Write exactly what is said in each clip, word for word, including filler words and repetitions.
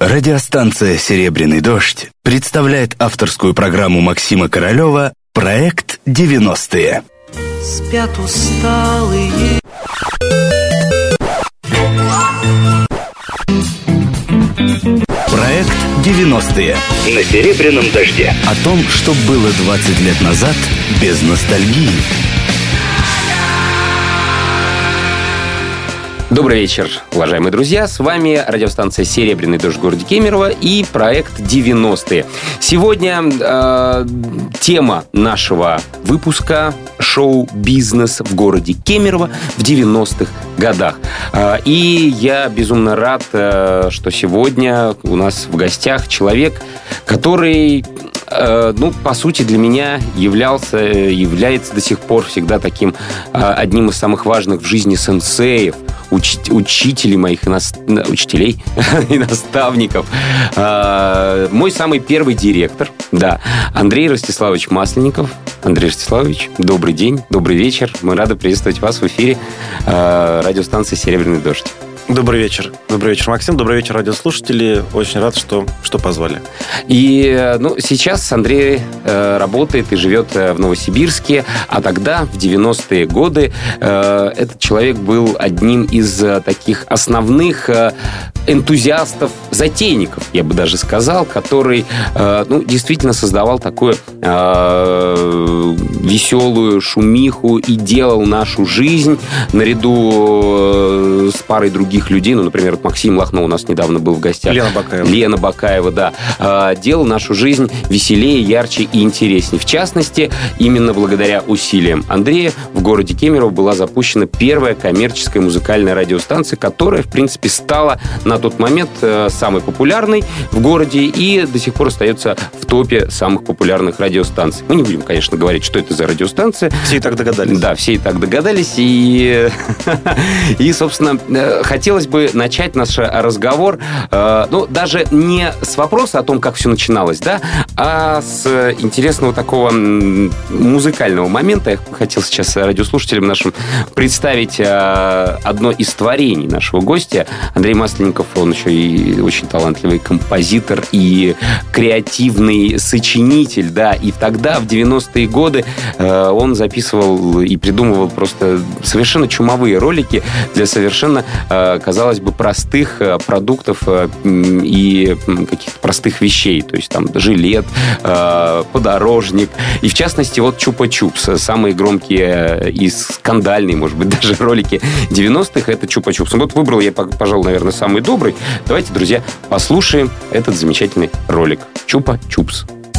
Радиостанция «Серебряный дождь» представляет авторскую программу Максима Королева «Проект девяностые». Спят усталые. Проект девяностые на «Серебряном дожде». О том, что было двадцать лет назад без ностальгии. Добрый вечер, уважаемые друзья. С вами радиостанция «Серебряный дождь» в городе Кемерово и проект девяностые. Сегодня э, тема нашего выпуска — шоу-бизнес в городе Кемерово в девяностых годах. Э, и я безумно рад, э, что сегодня у нас в гостях человек, который... ну, по сути, для меня являлся, является до сих пор всегда таким одним из самых важных в жизни сенсеев, уч, учителей моих, ино, учителей и наставников. Мой самый первый директор, да, Андрей Ростиславович Масленников. Андрей Ростиславович, добрый день, добрый вечер. Мы рады приветствовать вас в эфире радиостанции «Серебряный дождь». Добрый вечер. Добрый вечер, Максим. Добрый вечер, радиослушатели. Очень рад, что, что позвали. И ну, сейчас Андрей э, работает и живет в Новосибирске, а тогда, в девяностые годы, э, этот человек был одним из э, таких основных э, энтузиастов, затейников, я бы даже сказал, который э, ну, действительно создавал такую э, веселую шумиху и делал нашу жизнь наряду э, с парой других людей, ну, например, вот Максим Лохно у нас недавно был в гостях. Лена Бакаева. Лена Бакаева, да. Делал нашу жизнь веселее, ярче и интереснее. В частности, именно благодаря усилиям Андрея в городе Кемерово была запущена первая коммерческая музыкальная радиостанция, которая, в принципе, стала на тот момент самой популярной в городе и до сих пор остается в топе самых популярных радиостанций. Мы не будем, конечно, говорить, что это за радиостанция. Все и так догадались. Да, все и так догадались. И, и собственно, хотелось бы начать наш разговор, э, ну, даже не с вопроса о том, как все начиналось, да, а с интересного такого музыкального момента. Я хотел сейчас радиослушателям нашим представить э, одно из творений нашего гостя. Андрей Масленников, он еще и очень талантливый композитор и креативный сочинитель, да, и тогда, в девяностые годы, э, он записывал и придумывал просто совершенно чумовые ролики для совершенно э, казалось бы, простых продуктов и каких-то простых вещей. То есть там жилет, подорожник. И в частности, вот Чупа-Чупс. Самые громкие и скандальные, может быть, даже ролики девяностых — это Чупа-Чупс. Вот выбрал я, пожалуй, наверное, самый добрый. Давайте, друзья, послушаем этот замечательный ролик. Чупа-Чупс.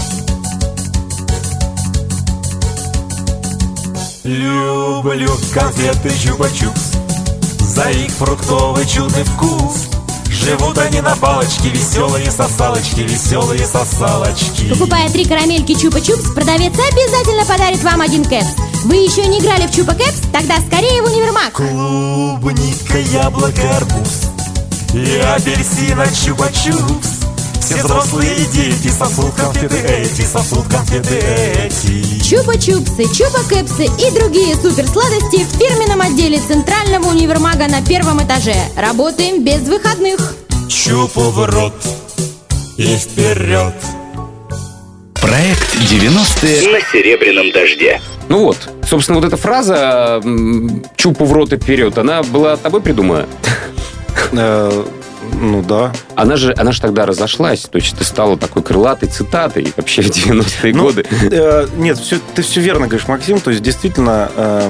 Люблю конфеты Чупа-Чупс за их фруктовый чудный вкус. Живут они на палочке, веселые сосалочки, веселые сосалочки. Покупая три карамельки Чупа-Чупс, продавец обязательно подарит вам один кэпс. Вы еще не играли в Чупа-Кэпс? Тогда скорее в универмаг. Клубника, яблоко, арбуз и апельсина Чупа-Чупс. Все взрослые дети сосут конфеты эти, сосут конфеты эти. Чупа-чупсы, чупа-кэпсы и другие суперсладости в фирменном отделе Центрального универмага на первом этаже. Работаем без выходных. Чупу в рот и вперед. Проект девяностые на «Серебряном дожде». Ну вот, собственно, вот эта фраза «чупу в рот и вперед», она была тобой придумана? Ну да. Она же, она же тогда разошлась, то есть ты стала такой крылатой цитатой вообще в девяностые ну, годы. Э, нет, все, ты все верно говоришь, Максим. То есть действительно э,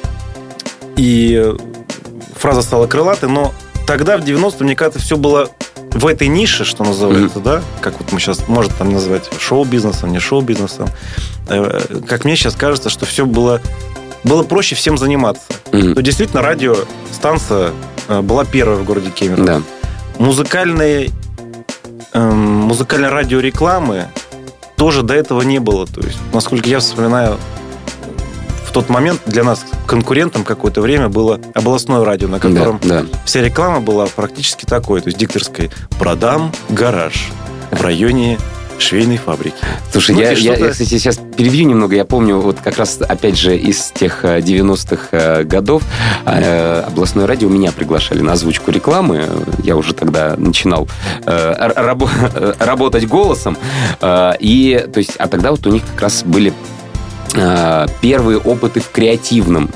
и фраза стала крылатой, но тогда в девяностые, мне кажется, все было в этой нише, что называется, mm-hmm. да, как вот мы сейчас можем там назвать шоу-бизнесом, не шоу-бизнесом. Э, как мне сейчас кажется, что все было, было проще всем заниматься. Mm-hmm. То действительно радиостанция э, была первая в городе Кемерово. Да. Музыкальной, эм, музыкальной радиорекламы тоже до этого не было. То есть, насколько я вспоминаю, в тот момент для нас конкурентом какое-то время было областное радио, на котором да, да. вся реклама была практически такой, то есть дикторской: продам гараж в районе швейной фабрики. Слушай, Ну, я, и я, что-то- я, кстати, сейчас перебью немного. Я помню, вот как раз, опять же, из тех э, девяностых э, годов э, областное радио меня приглашали на озвучку рекламы. Я уже тогда начинал э, рабо- э, работать голосом. Э, и, то есть, а тогда вот у них как раз были э, первые опыты в креативном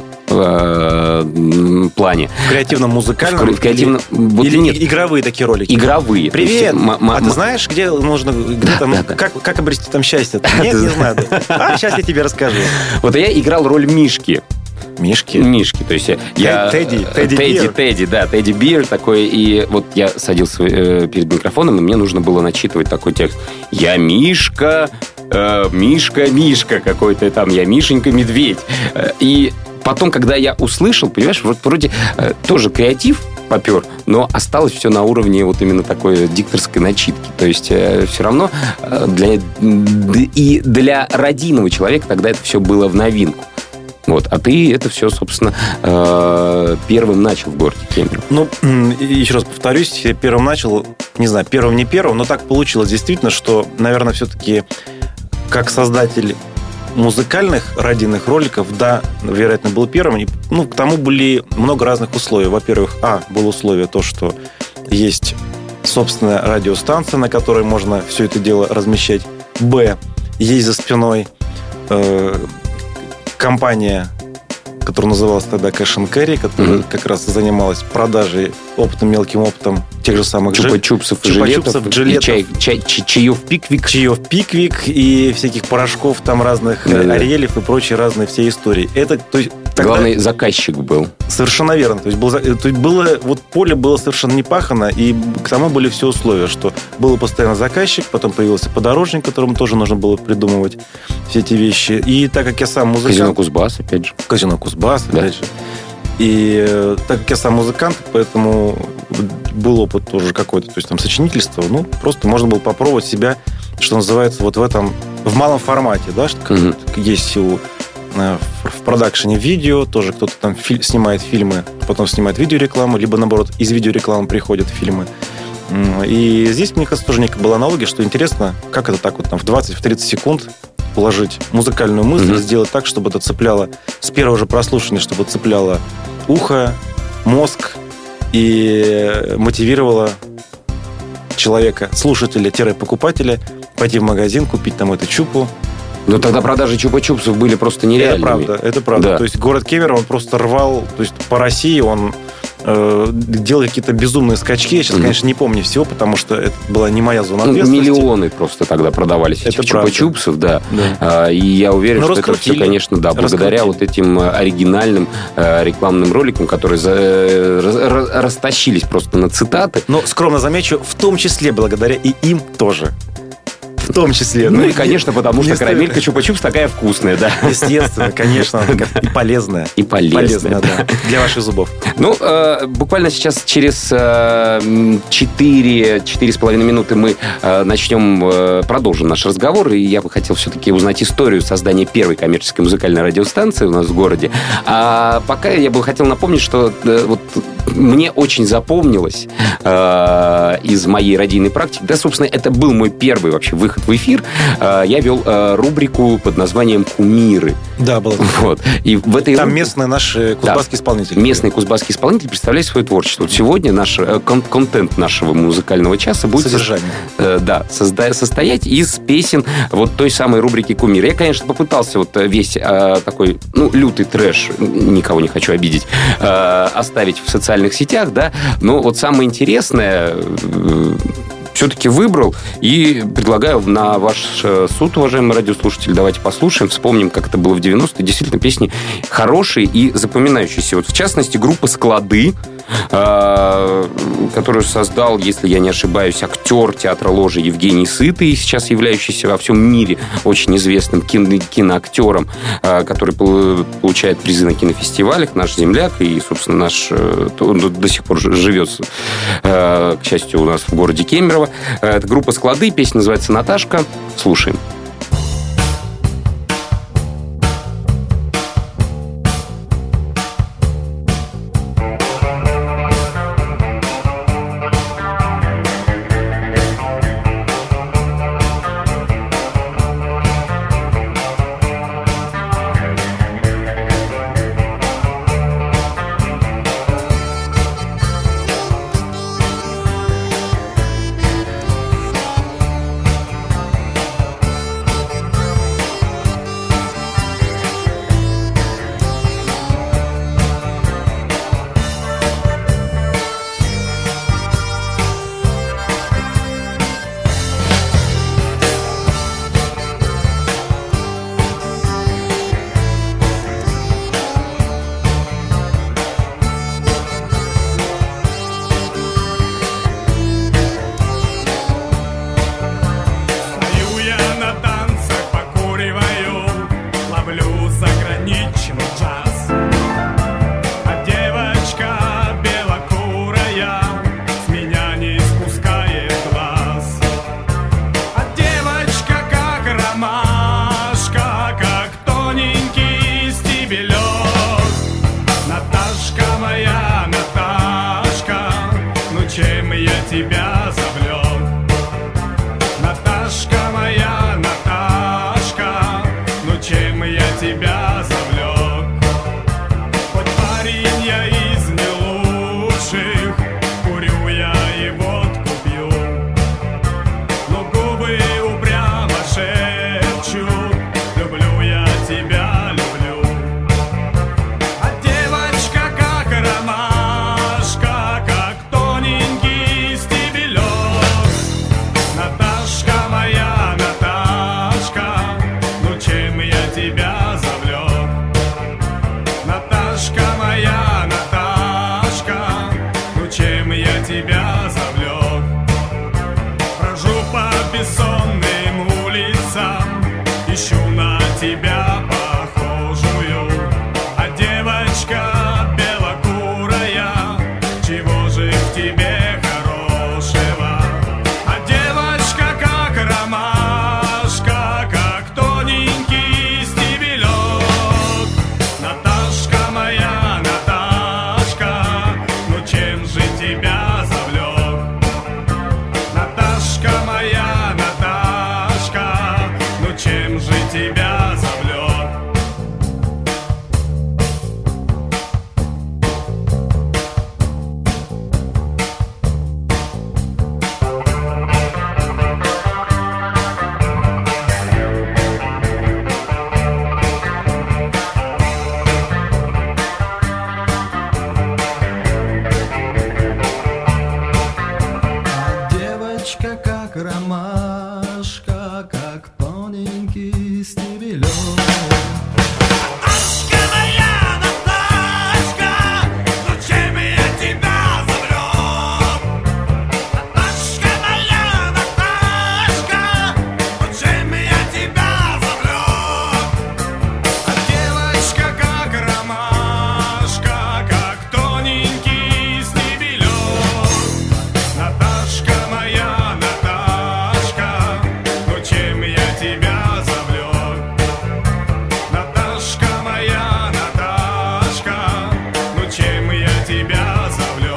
э, м, плане. В креативном музыкальном? В креативном- Или, вот или нет. игровые такие ролики? Игровые. То есть, Привет! м- м- а ты м- знаешь, где нужно, где Да, там, да, да. как, как обрести там счастье? Нет, не знаю. А, сейчас я тебе расскажу. Вот я играл роль Мишки. Мишки. Мишки, то есть я... Тедди, Тедди Тедди, Бир. Тедди, да, Тедди Бир такой, и вот я садился э, перед микрофоном, и мне нужно было начитывать такой текст. Я Мишка, э, Мишка, Мишка какой-то там, я Мишенька Медведь. Э, И потом, когда я услышал, понимаешь, вот вроде э, тоже креатив попер, но осталось все на уровне вот именно такой дикторской начитки. То есть э, все равно э, для, и для радийного человека тогда это все было в новинку. Вот. А ты это все, собственно, э, первым начал в городе Кемерово. Ну, м, и еще раз повторюсь, я первым начал, не знаю, первым не первым, но так получилось действительно, что, наверное, все-таки как создатель музыкальных радийных роликов, да, вероятно, был первым. И, ну, к тому были много разных условий. Во-первых, а, было условие то, что есть собственная радиостанция, на которой можно все это дело размещать. Б, есть за спиной э, компания, которая называлась тогда Cash and Carry, которая Мгм. как раз занималась продажей опытом, мелким опытом тех же самых жи- Чупа-чупсов, чупа-чупсов, жилетов, и жилетов. чай, чай, чай- чаев пиквик. чаев Пиквик и всяких порошков, там разных э, Да-да. Ариэлев и прочие разные все истории. Это, то есть, тогда Главный заказчик был. совершенно верно. То есть, был, за- то есть было, вот поле было совершенно не пахано, и к тому были все условия, что был постоянно заказчик, потом появился подорожник, которому тоже нужно было придумывать все эти вещи. И так как я сам музыкант... Казино Кузбасс, опять же. Казино Кузбасс, Да. опять же. И э, так как я сам музыкант, поэтому был опыт тоже какой-то, то есть там сочинительство, ну, просто можно было попробовать себя, что называется, вот в этом, в малом формате, да, что как Мгм. вот есть у, э, в, в продакшене видео, тоже кто-то там фи- снимает фильмы, потом снимает видеорекламу, либо, наоборот, из видеорекламы приходят фильмы. М, И здесь, мне кажется, тоже некая была аналогия, что интересно, как это так вот там в двадцать-тридцать секунд уложить музыкальную мысль, Мгм. сделать так, чтобы это цепляло с первого же прослушивания, чтобы цепляло ухо, мозг и мотивировало человека, слушателя-покупателя пойти в магазин, купить там эту чупу. Но тогда продажи чупа-чупсов были просто Это нереальными. правда, это правда. Да. То есть город Кемерово, он просто рвал, то есть по России он э, делал какие-то безумные скачки. Я сейчас, Мгм. конечно, не помню всего, потому что это была не моя зона Ну, ответственности. миллионы просто тогда продавались Это этих правда. чупа-чупсов, да. Да. А, И я уверен, Но что это все, раскрутили. конечно, да, благодаря Раскрутили. вот этим э, оригинальным э, рекламным роликам, которые за- э, раз- раз- растащились просто на цитаты. Но, скромно замечу, в том числе благодаря и им тоже. В том числе. Ну, и, конечно, потому не что стоит- карамелька чупа-чупс такая вкусная, да. Естественно, конечно, она такая и полезная. И полезная. да, для ваших зубов. Ну, э, буквально сейчас через э, четыре, четыре с половиной минуты мы э, начнем, э, продолжим наш разговор, и я бы хотел все-таки узнать историю создания первой коммерческой музыкальной радиостанции у нас в городе. А пока я бы хотел напомнить, что э, вот мне очень запомнилось э, из моей радийной практики, да, собственно, это был мой первый вообще выход в эфир. Э, я вел э, рубрику под названием «Кумиры». Да, было. Вот. И в этой Там рубрике- местные наши кузбасские исполнители. Местные кузбасские исполнители представляют свое творчество. Вот сегодня наш э, кон- контент нашего музыкального часа будет Содержание. э, да, созда- состоять из песен вот той самой рубрики «Кумир». Я, конечно, попытался вот весь э, такой, ну, лютый трэш, никого не хочу обидеть, э, оставить в социальных сетях, да, но вот самое интересное э, все-таки выбрал и предлагаю на ваш э, суд, уважаемые радиослушатели. Давайте послушаем, вспомним, как это было в девяностые. Действительно, песни хорошие и запоминающиеся. Вот, в частности, группа «Склады», э, которую создал, если я не ошибаюсь, актер театра ложи Евгений Сытый, сейчас являющийся во всем мире очень известным кино- киноактером, э, который пол- получает призы на кинофестивалях, наш земляк, и, собственно, наш э, он до до сих пор ж- живет, э, к счастью, у нас в городе Кемерово. Э, Это группа «Склады», песня называется «Наташка». Слушаем. бессонным улицам ищу на тебя похожую. А девочка белокурая, чего же в тебе хорошего? А девочка как ромашка, как тоненький стебелек. Наташка моя, Наташка, ну чем же тебя завлек? Наташка моя, Наташка, ну чем же тебя завлек? Девочка как ромашка, как тоненький стебелек. Наташка моя, Наташка, ну чем я тебя завлек? Наташка моя, Наташка, ну чем я тебя завлек? А девочка как ромашка, как тоненький стебелек. Наташка моя, Наташка, ну чем я тебя завлек? Наташка моя, Наташка, ну чем я тебя завлек?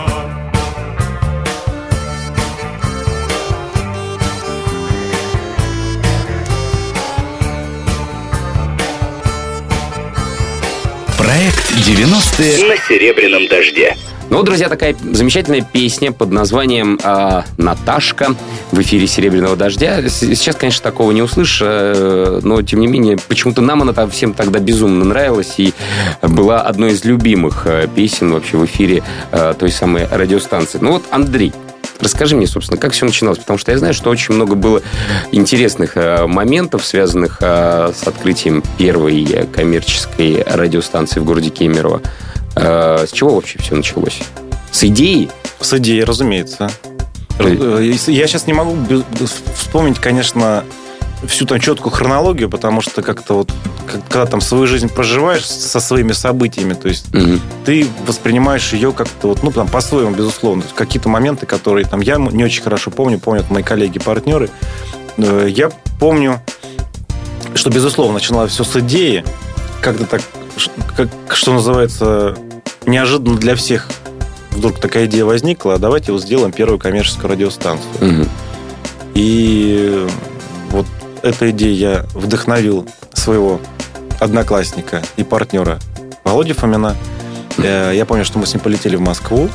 Проект девяностые на Серебряном дожде. Ну, друзья, такая замечательная песня под названием э, «Наташка» в эфире «Серебряного дождя». С- Сейчас, конечно, такого не услышишь, э, но, тем не менее, почему-то нам она там всем тогда безумно нравилась и была одной из любимых э, песен вообще в эфире э, той самой радиостанции. Ну вот, Андрей, расскажи мне, собственно, как все начиналось, потому что я знаю, что очень много было интересных э, моментов, связанных э, с открытием первой э, коммерческой радиостанции в городе Кемерово. Э, С чего вообще все началось? С идеи? С идеей, разумеется. Я сейчас не могу без- вспомнить, конечно, всю там четкую хронологию, потому что как-то вот, как- когда там свою жизнь проживаешь со своими событиями, то есть Мгм. ты воспринимаешь ее как-то вот, ну, там, по-своему, безусловно. То есть какие-то моменты, которые там я не очень хорошо помню, помнят мои коллеги-партнеры. Э, Я помню, что, безусловно, начиналось все с идеи, как-то так, ш- как, что называется, неожиданно для всех вдруг такая идея возникла, а давайте вот сделаем первую коммерческую радиостанцию. Мгм. И вот этой идеей я вдохновил своего одноклассника и партнера Володю Фомина. Э, Я помню, что мы с ним полетели в Москву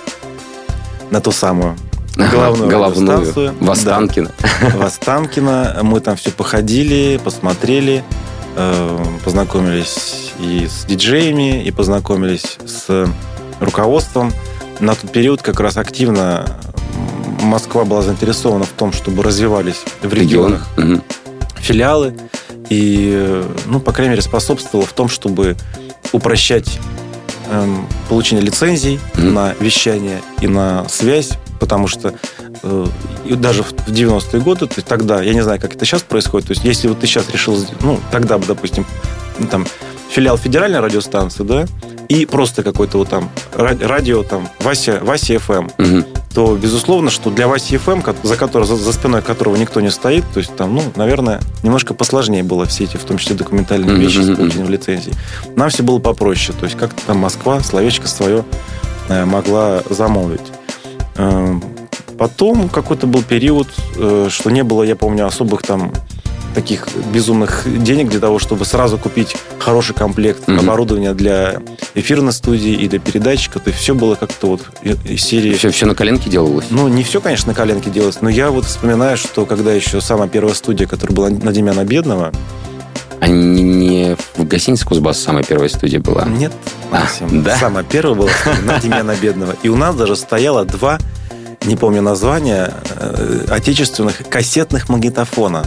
на ту самую Ага, главную головную, радиостанцию. в Останкино. Да, в Останкино. Мы там все походили, посмотрели, э, познакомились и с диджеями, и познакомились с руководством. На тот период как раз активно Москва была заинтересована в том, чтобы развивались в Регион. регионах Мгм. филиалы. И, ну, по крайней мере, способствовало в том, чтобы упрощать эм, получение лицензий Мгм. на вещание и на связь, потому что э, и даже в в девяностые годы, то есть тогда, я не знаю, как это сейчас происходит, то есть если вот ты сейчас решил, ну, тогда бы, допустим, ну, там, филиал федеральной радиостанции, да, и просто какой-то вот там ра- радио, там, Вася, Вася эф эм, Мгм. то, безусловно, что для Васи эф эм, ко- за, который, за, за спиной которого никто не стоит, то есть там, ну, наверное, немножко посложнее было все эти, в том числе документальные Мгм, вещи с мгм, получением лицензии. Нам все было попроще, то есть как-то там Москва словечко свое э, могла замолвить. Э, Потом какой-то был период, э, что не было, я помню, особых там таких безумных денег для того, чтобы сразу купить хороший комплект Мгм. оборудования для эфирной студии и для передатчика. То есть все было как-то вот и- из серии... Все, все на коленке делалось? Ну, не все, конечно, на коленке делалось, но я вот вспоминаю, что когда еще самая первая студия, которая была на Демьяна Бедного... А не, не в гостинице «Кузбасс» самая первая студия была? Нет, А, Максим, да? самая первая была студия на Демьяна Бедного. И у нас даже стояло два, не помню названия, э, отечественных кассетных магнитофона.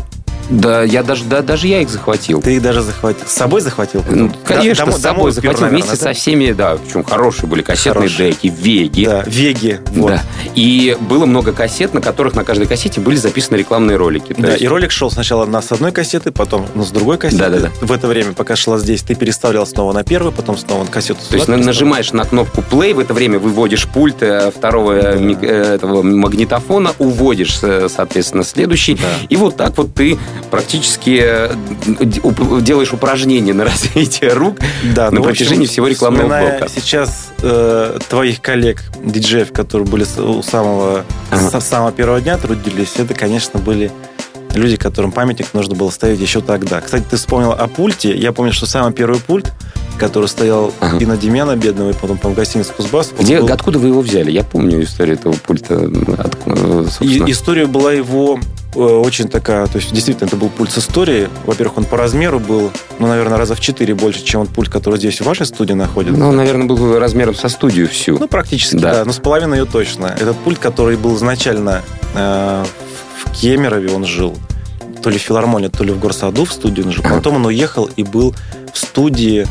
Да, я даже, да, даже я их захватил. Ты их даже захватил. С собой захватил? Ну, конечно, Дом- с собой домой захватил упер, вместе наверное, со всеми, да, причем хорошие были кассетные Хорошие. деки, Веги. Да, Веги. Вот. Да. И было много кассет, на которых на каждой кассете были записаны рекламные ролики. То Да, есть- и ролик шел сначала на с одной кассеты, потом ну, с другой кассеты. Да-да-да. В это время, пока шла здесь, ты переставлял снова на первую, потом снова на кассету. То есть на- нажимаешь на кнопку play, в это время выводишь пульт э, второго Да. ми- э, этого магнитофона, уводишь, э, соответственно, следующий. Да. И вот так вот ты практически э, д- уп- делаешь упражнения на развитие рук Да, на ну, в общем, протяжении всего рекламного вспоминая блока. сейчас э, твоих коллег, диджеев, которые были с- у самого, Ага. с самого первого дня трудились, это, конечно, были люди, которым памятник нужно было ставить еще тогда. Кстати, ты вспомнил о пульте. Я помню, что самый первый пульт, который стоял Ага. и на Демьяна Бедного, и потом, по-моему, в гостинице «Кузбасс». он Где, был- откуда вы его взяли? Я помню историю этого пульта. Откуда, И, собственно. история была его э, очень такая, то есть действительно это был пульт с историей. Во-первых, он по размеру был, ну, наверное, раза в четыре больше, чем вот пульт, который здесь в вашей студии находится. Ну, он, наверное, был размером со студию всю. Ну, практически, Да. да. Но с половиной ее точно. Этот пульт, который был изначально э, в Кемерове, он жил. То ли в филармонии, то ли в Горсаду в студии он жил. Потом он уехал и был в студии...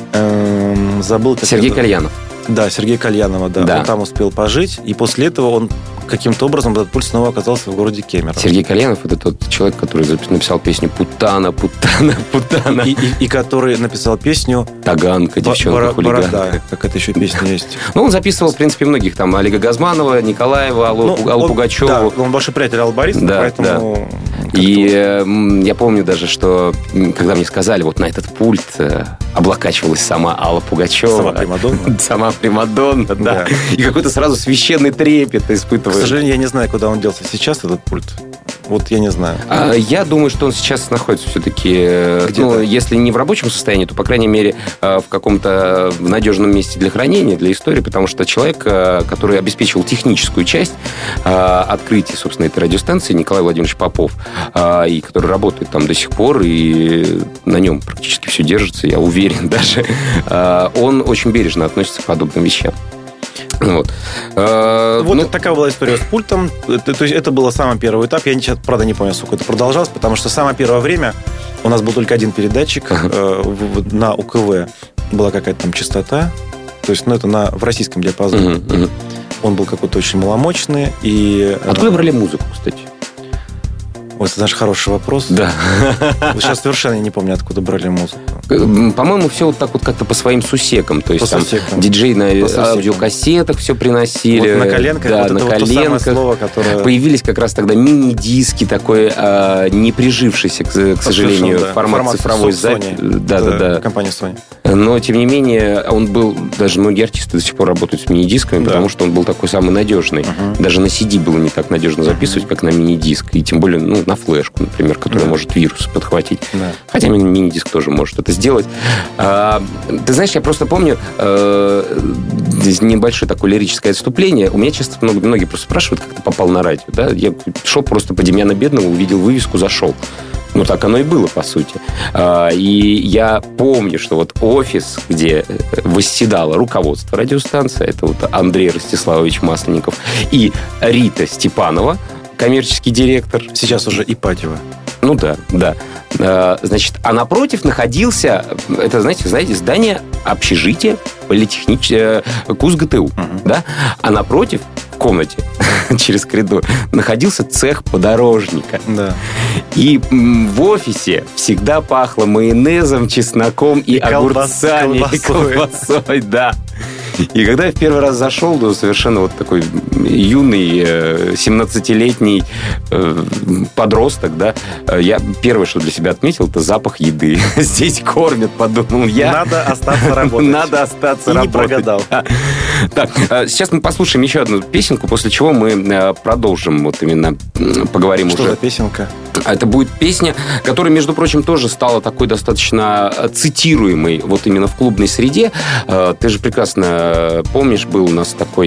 эм, забыл, как Сергей это- Кальянов. Да, Сергей Кальянова, да. Да. Он там успел пожить. И после этого он каким-то образом, этот пульт снова оказался в городе Кемерово. Сергей Кальянов — это тот человек, который запис- написал песню «Путана, Путана, Путана». И, и- и который написал песню Таганка, девчонка, «Бора- хулиганка. Борода», как это еще песня есть. Ну, он записывал, в принципе, многих. Там Олега Газманова, Николаева, Аллу, Ну, Аллу он- Пугачеву. Да, он большой приятель Аллы Борисовны, Да, поэтому... как-то И э, м, я помню даже, что м, когда мне сказали, вот на этот пульт э, облокачивалась сама Алла Пугачева. Сама Примадонна. Сама Примадонна, да. Да. И какой-то сразу священный трепет К испытываешь. сожалению, я не знаю, куда он делся сейчас, этот пульт. Вот я не знаю. А, Я думаю, что он сейчас находится все-таки, э, Где-то. ну, если не в рабочем состоянии, то, по крайней мере, э, в каком-то надежном месте для хранения, для истории, потому что человек, э, который обеспечивал техническую часть э, открытия, собственно, этой радиостанции, Николай Владимирович Попов, э, и который работает там до сих пор, и на нем практически все держится, я уверен даже, э, он очень бережно относится к подобным вещам. Вот. Э, Вот ну, такая была история с пультом. Это, то есть это был самый первый этап. Я, сейчас, правда, не помню, сколько это продолжалось, потому что самое первое время у нас был только один передатчик э, в- в- на УКВ. Была какая-то там частота. То есть, ну, это на, в российском диапазоне. мгм, мгм. Он был какой-то очень маломощный. И, э, Откуда брали музыку, кстати? Вот это наш хороший вопрос. Да. Вот сейчас совершенно не помню, откуда брали музыку. По-моему, все вот так вот как-то по своим сусекам. То есть По там сусекам. диджей на По сусекам. аудиокассетах все приносили. Вот на коленках. Да, вот на это вот то самое коленках. слово, которое... Появились как раз тогда мини-диски, такой а, не прижившийся, к, к сожалению, Совершенно, да. формат цифровой Sony. записи. Да, да, да. Компания Sony. Но, тем не менее, он был... Даже многие артисты до сих пор работают с мини-дисками, Да. потому что он был такой самый надежный. Мгм. Даже на си ди было не так надежно записывать, как на мини-диск. И тем более, ну, на флешку, например, которая Да. может вирусы подхватить. Да. Хотя ми- мини-диск тоже может это сделать. А, ты знаешь, я просто помню э, здесь небольшое такое лирическое отступление. У меня часто много, многие просто спрашивают, как ты попал на радио. Да? Я шел просто по Демьяна Бедного, увидел вывеску, зашел. Ну, так оно и было, по сути. А, и я помню, что вот офис, где восседало руководство радиостанции, это вот Андрей Ростиславович Масленников и Рита Степанова, коммерческий директор. Сейчас уже Ипатьева. Ну да, да. А, Значит, а напротив находился, это, знаете, знаете, здание общежития политехнического КУЗ-ГТУ, да? А напротив, в комнате, через коридор, находился цех подорожника. Да. И м, в офисе всегда пахло майонезом, чесноком и, И колбас- огурцами, и колбасой. колбасой, да. И когда я в первый раз зашел, ну, совершенно вот такой юный, э, семнадцатилетний э, подросток, да, э, я первое, что для себя отметил, это запах еды. Здесь кормят, подумал я. Надо остаться работать. Надо остаться И не работать. прогадал. Да. Так, э, сейчас мы послушаем еще одну песенку, после чего мы э, продолжим, вот именно м, поговорим Что уже. за песенка? Это будет песня, которая, между прочим, тоже стала такой достаточно цитируемой вот именно в клубной среде. Э, Ты же прекрасно помнишь, был у нас такой,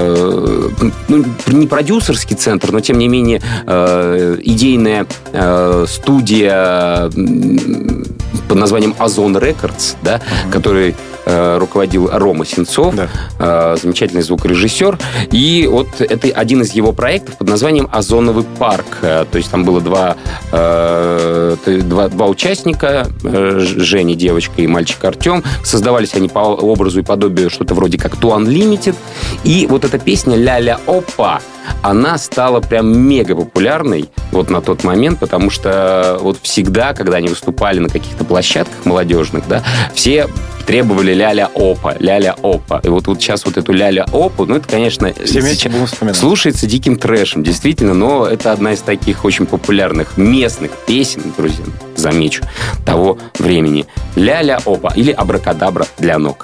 э, ну, не продюсерский центр, но, тем не менее, э, идейная э, студия м, под названием «Озон Рекордс», да, uh-huh. который э, руководил Рома Сенцов, да. э, замечательный звукорежиссер. И вот это один из его проектов под названием «Озоновый парк». Э, то есть там было два, э, два, два участника, э, Женя, девочка, и мальчик Артем. Создавались они по образу и подобию что-то вроде как «To Unlimited». И вот эта песня «Ля-ля-опа», она стала прям мега популярной вот на тот момент, потому что вот всегда, когда они выступали на каких-то площадках молодежных, да, все требовали ля-ля-опа, ля-ля-опа. И вот, вот сейчас вот эту ля-ля-опу, ну, это, конечно, слушается диким трэшем, действительно, но это одна из таких очень популярных местных песен, друзья, замечу, того времени. Ля-ля-опа или абракадабра для ног.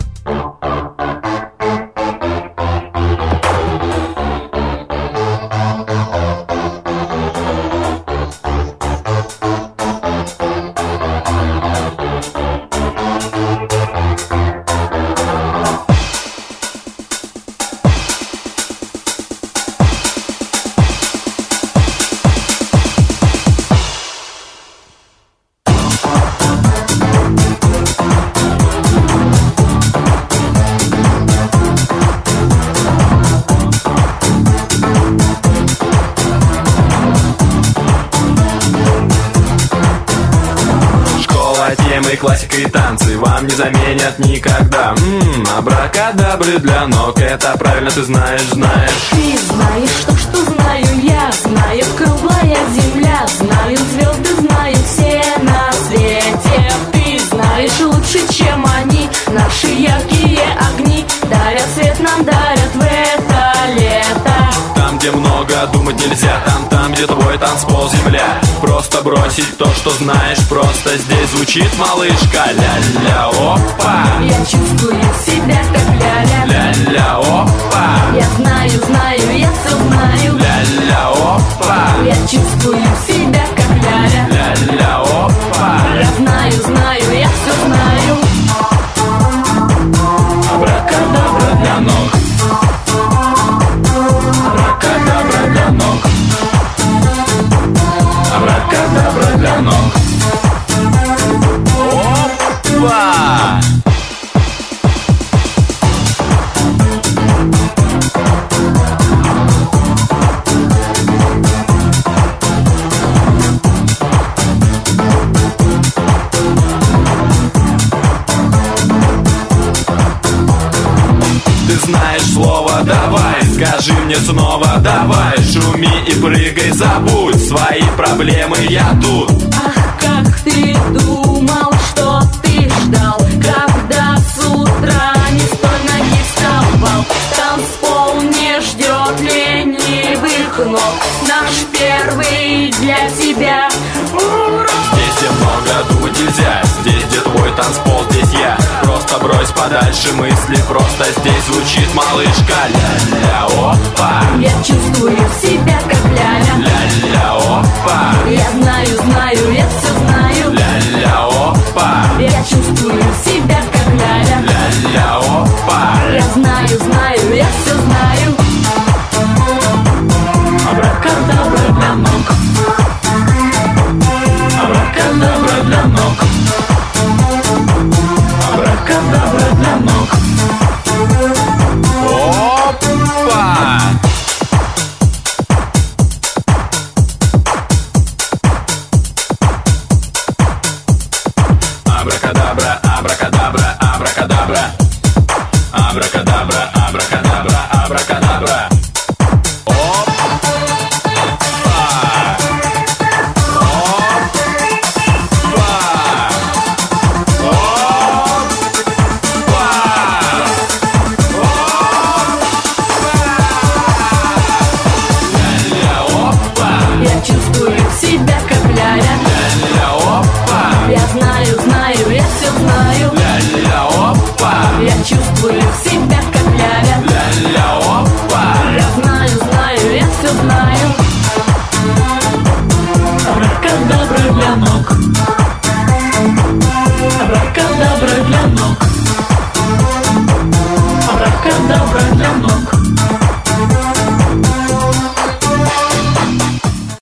Классика и танцы вам не заменят никогда. Ммм, абракадабры для ног, это правильно ты знаешь, знаешь. Ты знаешь то, что знаю я, знаю круглая земля, знаю звезды, знаю все на свете. Ты знаешь лучше, чем они, наши яркие огни дарят свет нам, дарят в это лето. Там, где много думать нельзя, там, там, где твой танцпол земля. Просто бросить то, что знаешь, просто здесь звучит малышка. Ля-ля-опа. Я чувствую себя как ля-ля. Ля-ля-опа. Я знаю, знаю, я все знаю. Ля-ля-опа. Я чувствую себя как ля-ля. Ля-ля-опа. Я знаю, знаю, я все знаю. Абракадабра для ног. Абракадабра для ног. Абракадабра для ног. Опа! Ты знаешь слово «давай», скажи мне снова «давай». Шуми и прыгай, забудь свои проблемы, я тут. Ах, как ты думал, что ты ждал, когда с утра не с той ноги вставал. Танцпол не ждет ленивых ног, наш первый для тебя урок. Здесь где много думать нельзя, здесь где твой танцпол, здесь я. Просто брось подальше мысли, просто здесь звучит малышка. Ля-ля-опа. Я чувствую себя как ля-ля. Ля-ля-опа. Я знаю, знаю, я все знаю. Ля-ля-опа. Я чувствую себя как ля-ля. Ля-ля-опа. Я знаю, знаю, я все знаю. Абракадабра для ног. Абракадабра для ног. Абракадабра для ног. Опа! Абракадабра, абракадабра, абракадабра. Абракадабра, абракадабра, абракадабра. Я чувствую себя как ля-ля. Ля-ля-опа. Я знаю, знаю, я все знаю. Ля-ля-опа. Я чувствую себя как ля-ля. Ля-ля-опа. Я знаю, знаю, я все знаю. Абракадабра для ног.